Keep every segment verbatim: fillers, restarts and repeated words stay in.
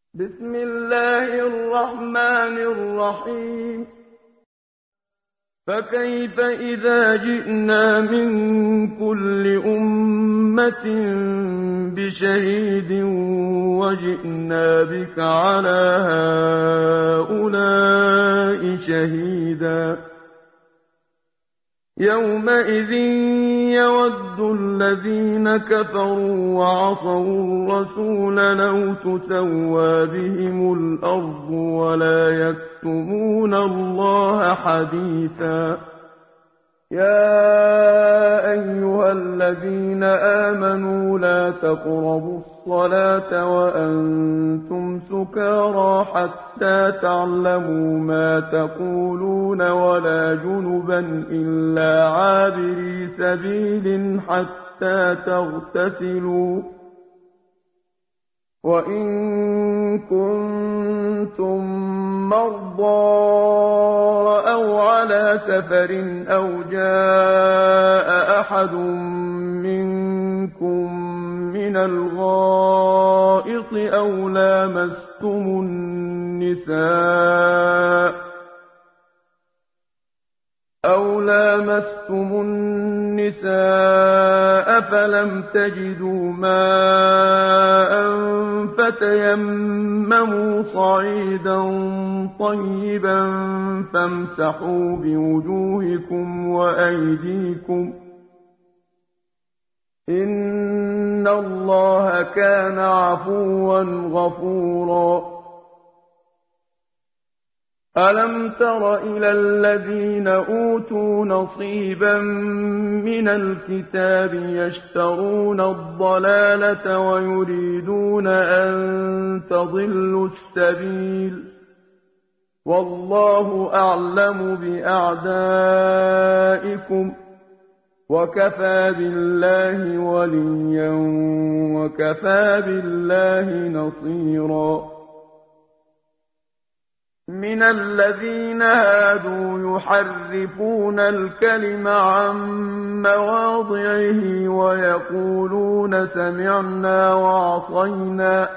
بسم الله الرحمن الرحيم فكيف إذا جئنا من كل أمة بشهيد وجئنا بك على هؤلاء شهيدا يومئذ يود الذين كفروا وعصوا الرسول لو تسوى بهم الأرض ولا يكتمون الله حديثا يا أيها الذين آمنوا لا تقربوا الصلاة وأنتم سكارى حتى تعلموا ما تقولون ولا جنبا إلا عابري سبيل حتى تغتسلوا وإن كنتم مرضى أو على سفر أو جاء أحد منكم من الغائط أو لامستم النساء أو لامستم النساء فلم تجدوا ماء فتيمموا صعيدا طيبا فامسحوا بوجوهكم وأيديكم إن الله كان عفوا غفورا ألم تر إلى الذين أوتوا نصيبا من الكتاب يشترون الضلالة ويريدون أن تضلوا السبيل والله أعلم بأعدائكم وكفى بالله وليا وكفى بالله نصيرا من الذين هادوا يحرفون الكلم عن مواضعه ويقولون سمعنا وعصينا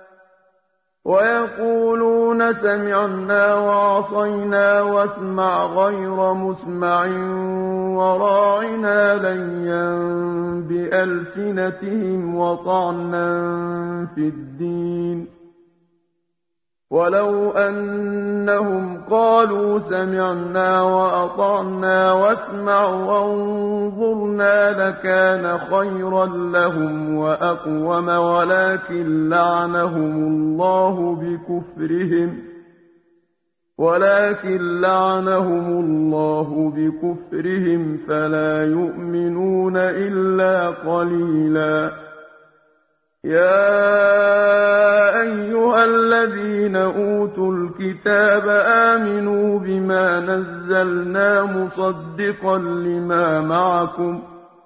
ويقولون سمعنا وعصينا واسمع غير مسمع وراعنا ليا بألسنتهم وطعنا في الدين ولو أنهم قالوا سمعنا وأطعنا واسمع وانظرنا لكان خيرا لهم وأقوم ولكن لعنهم الله بكفرهم ولكن لعنهم الله بكفرهم فلا يؤمنون إلا قليلا يا أيها الذين أوتوا الكتاب آمنوا بما نزلنا مصدقا لما معكم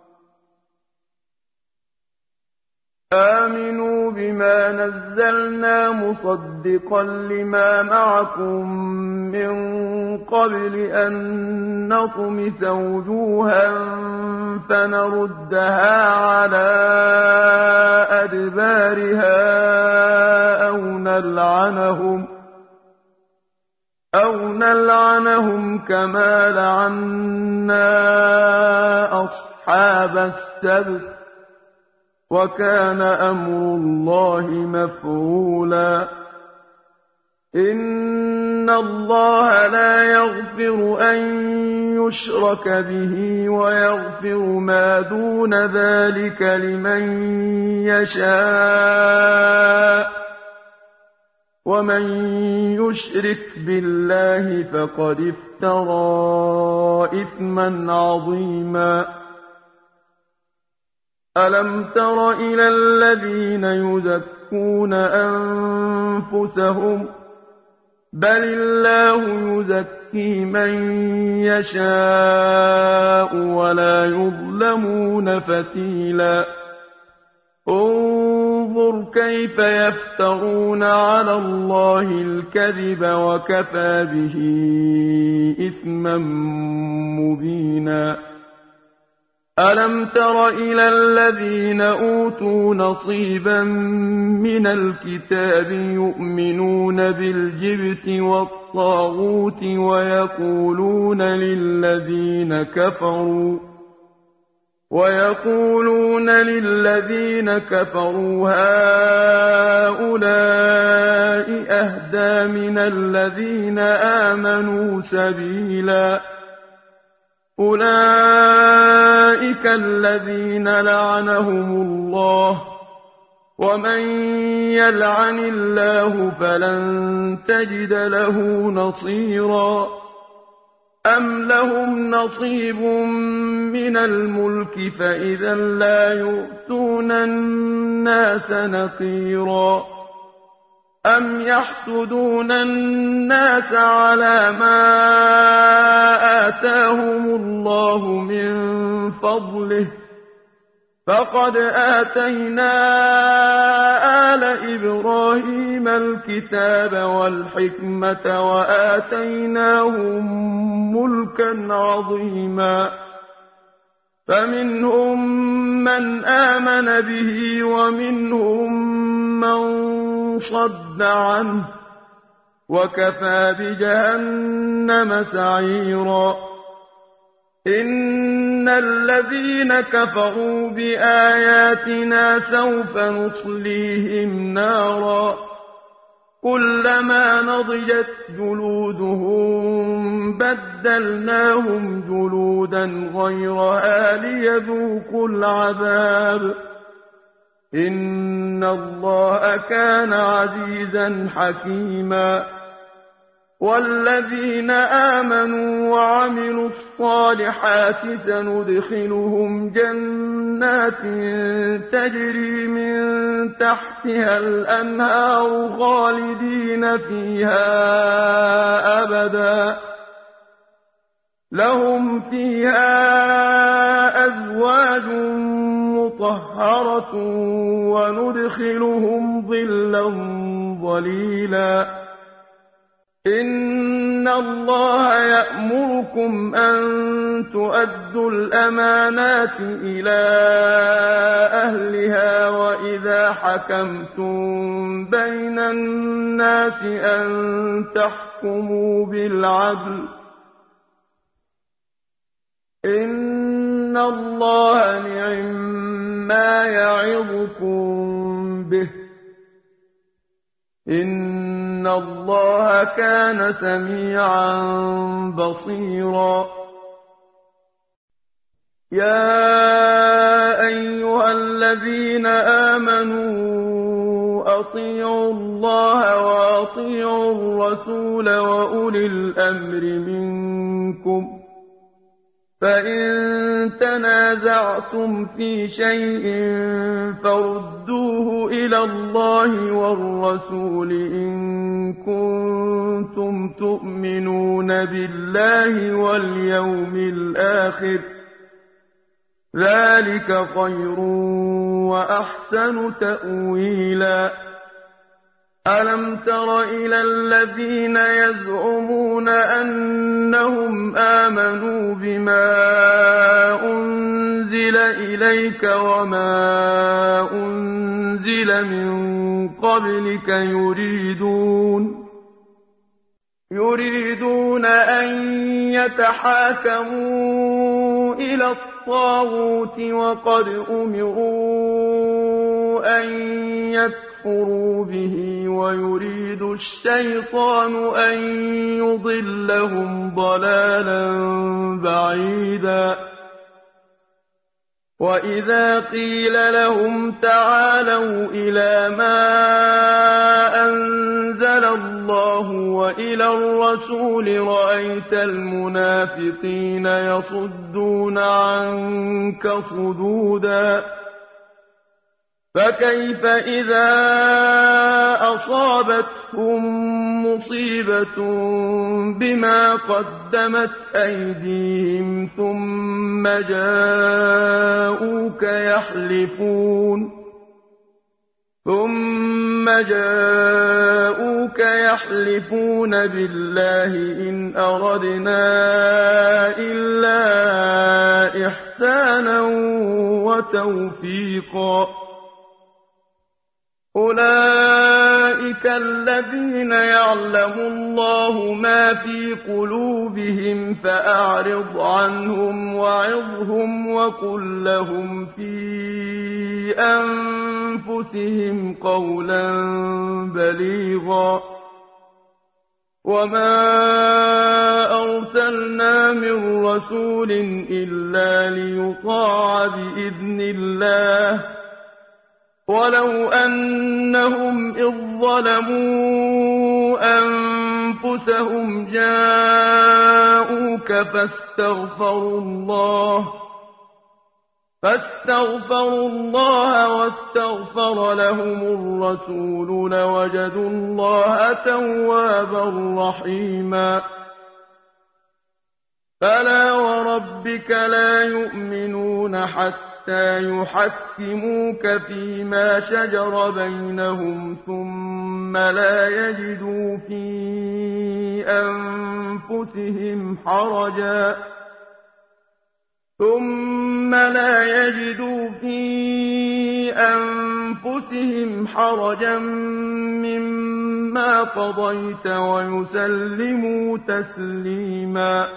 آمنوا بما نزلنا مصدقا لما معكم من قبل أن نطمس وجوها فنردها على أدبارها أو نلعنهم أو نلعنهم كما لعنا أصحاب السبت وكان أمر الله مفعولا إن الله لا يغفر أن يشرك به ويغفر ما دون ذلك لمن يشاء ومن يشرك بالله فقد افترى إثما عظيما ألم تر إلى الذين يزكون أنفسهم بل الله يزكي من يشاء ولا يظلمون فتيلا انظر كيف يفترون على الله الكذب وكفى به إثما مبينا ألم تر إلى الذين أوتوا نصيبا من الكتاب يؤمنون بالجبت والطاغوت ويقولون للذين كفروا ويقولون للذين كفروا هؤلاء أهدى من الذين آمنوا سبيلا أولئك الذين لعنهم الله ومن يلعن الله فلن تجد له نصيرا أم لهم نصيب من الملك فإذا لا يؤتون الناس نقيرا أم يحسدون الناس على ما آتاهم الله من فضله فقد آتينا آل إبراهيم الكتاب والحكمة وآتيناهم ملكا عظيما فمنهم من آمن به ومنهم من صد عنه وكفى بجهنم سعيرا إن الذين كفروا بآياتنا سوف نصليهم نارا كلما نضجت جلودهم بدلناهم جلودا غيرها ليذوقوا العذاب إن الله كان عزيزا حكيما والذين آمنوا وعملوا الصالحات سندخلهم جنات تجري من تحتها الأنهار خالدين فيها أبدا لهم فيها أزواج مطهرة وندخلهم ظلا ظليلا إن الله يأمركم أن تؤدوا الأمانات إلى أهلها وإذا حكمتم بين الناس أن تحكموا بالعدل إن الله نعما يعظكم به إن الله كان سميعا بصيرا يا أيها الذين آمنوا أطيعوا الله وأطيعوا الرسول وأولي الأمر منكم فإن تنازعتم في شيء فردوه إلى الله والرسول إن كنتم تؤمنون بالله واليوم الآخر ذلك خير وأحسن تأويلا ألم تر إلى الذين يزعمون أنهم آمنوا بما أنزل إليك وما أنزل من قبلك يريدون يريدون أن يتحاكموا إلى الطاغوت وقد أمروا أن يكفروا به ويريد الشيطان أن يضلهم ضلالا بعيدا وإذا قيل لهم تعالوا إلى ما أنزل الله وإلى الرسول رأيت المنافقين يصدون عنك صدودا فكيف إذا أصابتهم مصيبة بما قدمت أيديهم ثم جاءوك يحلفون ثم جاءوك جاءوك يحلفون بالله إن أردنا إلا إحسانا وتوفيقا أولئك الذين يعلم الله ما في قلوبهم فأعرض عنهم وعظهم وقل لهم في أنفسهم قولا بليغا وما أرسلنا من رسول إلا ليطاع بإذن الله ولو أنهم إذ ظلموا أنفسهم جاءوك فاستغفروا الله فاستغفروا الله واستغفر لهم الرسول لوجدوا الله توابا رحيما فلا وربك لا يؤمنون حتى يحكموك فيما شجر بينهم ثم لا يجدوا في أنفسهم حرجا ثم لا يجدوا في أنفسهم حرجا مما قضيت ويسلموا تسليما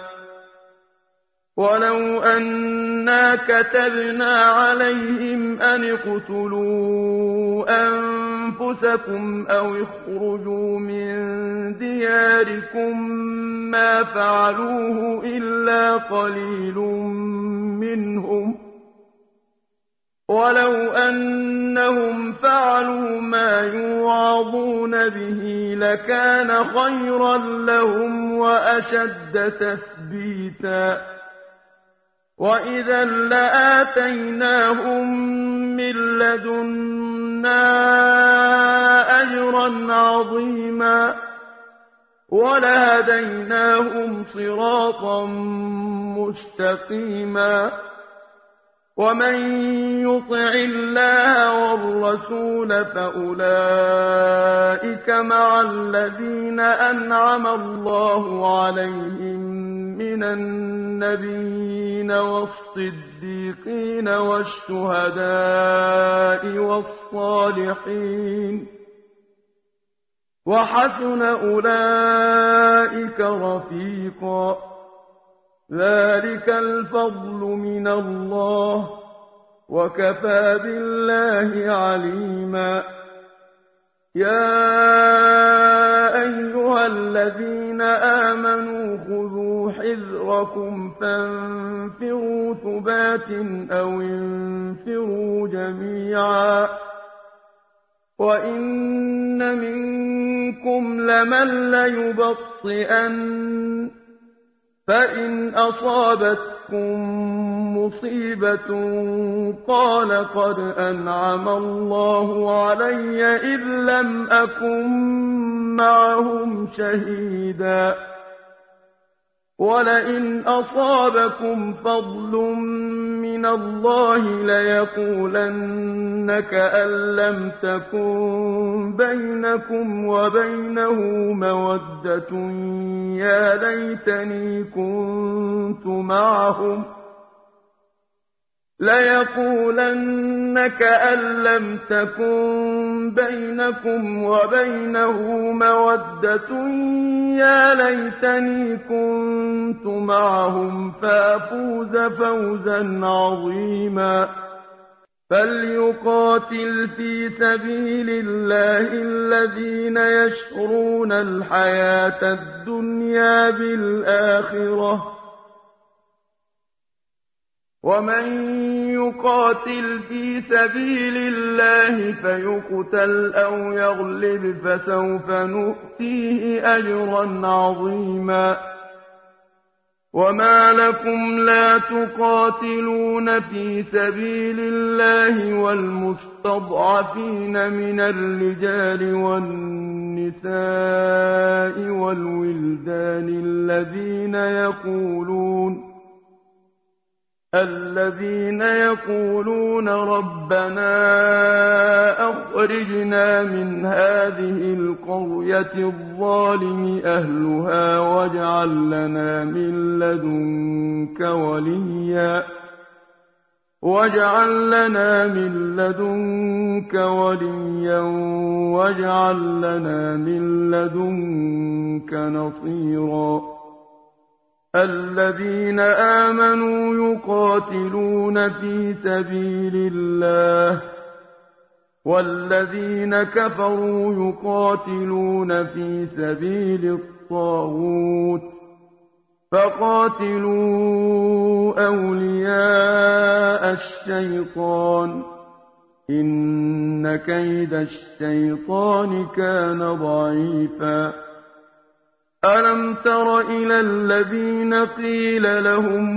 ولو أنا كتبنا عليهم أن اقتلوا أنفسكم أو اخرجوا من دياركم ما فعلوه إلا قليل منهم ولو أنهم فعلوا ما يوعظون به لكان خيرا لهم وأشد تثبيتا وإذا لآتيناهم من لدنا أجرا عظيما ولهديناهم صراطا مستقيما ومن يطع الله والرسول فأولئك مع الذين أنعم الله عليهم من النبيين والصديقين والشهداء والصالحين وحسن أولئك رفيقا ذلك الفضل من الله وكفى بالله عليما يا أيها الذين آمنوا خذوا حذركم فانفروا ثبات أو انفروا جميعا وإن منكم لمن ليبطئن فإن أصابتكم مصيبة قال قد أنعم الله علي إذ لم أكن معهم شهيدا ولئن أصابكم فضل من الله ليقولن كأن لم تكن بينكم وبينه مودة يا ليتني كنت معهم ليقولن كأن لم تكن بينكم وبينه مودة يا ليتني كنت معهم فأفوز فوزا عظيما فليقاتل في سبيل الله الذين يشرون الحياة الدنيا بالآخرة ومن يقاتل في سبيل الله فيقتل أو يغلب فسوف نؤتيه أجرا عظيما وما لكم لا تقاتلون في سبيل الله والمستضعفين من الرجال والنساء والولدان الذين يقولون الذين يقولون ربنا أخرجنا من هذه القرية الظالم أهلها واجعل لنا من لدنك وليا واجعل لنا من لدنك وليا واجعل لنا من لدنك نصيرا الذين آمنوا يقاتلون في سبيل الله والذين كفروا يقاتلون في سبيل الطاغوت فقاتلوا أولياء الشيطان إن كيد الشيطان كان ضعيفا ألم تر إلى الذين قيل لهم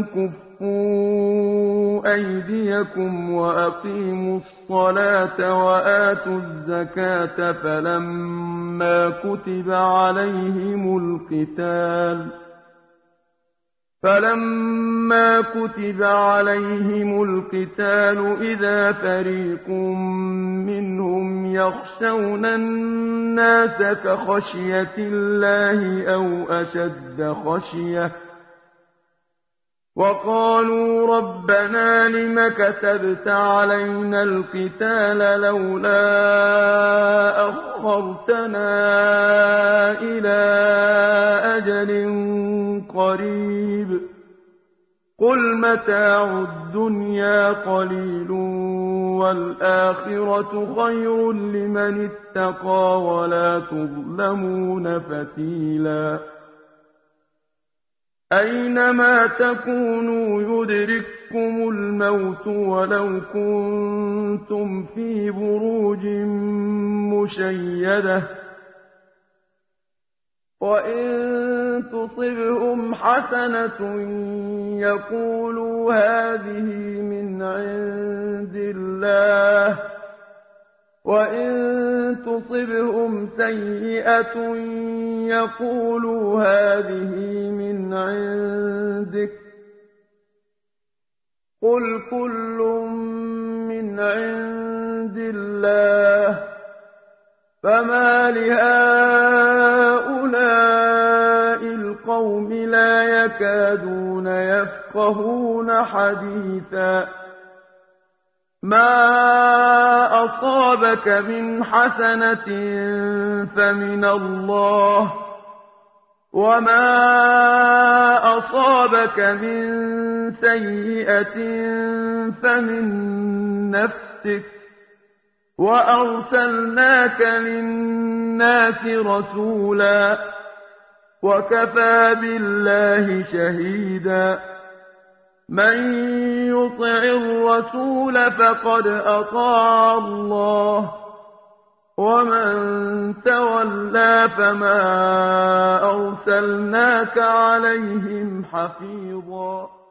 كفوا أيديكم وأقيموا الصلاة وآتوا الزكاة فلما كتب عليهم القتال فلما كتب عليهم القتال إذا فريق منهم يخشون الناس كخشية الله أو أشد خشية وقالوا ربنا لم كتبت علينا القتال لولا أخرتنا إلى أجل قريب قل متاع الدنيا قليل والآخرة خير لمن اتقى ولا تظلمون فتيلا أينما تكونوا يدرككم الموت ولو كنتم في بروج مشيدة وإن تصبهم حسنة يقولوا هذه من عند الله وإن تصبهم سيئة يقولوا هذه من عندك قل كل من عند الله فما لهؤلاء القوم لا يكادون يفقهون حديثا ما أصابك من حسنة فمن الله وما أصابك من سيئة فمن نفسك وأرسلناك للناس رسولا وكفى بالله شهيدا من يطع الرسول فقد أطاع الله ومن تولى فما أرسلناك عليهم حفيظا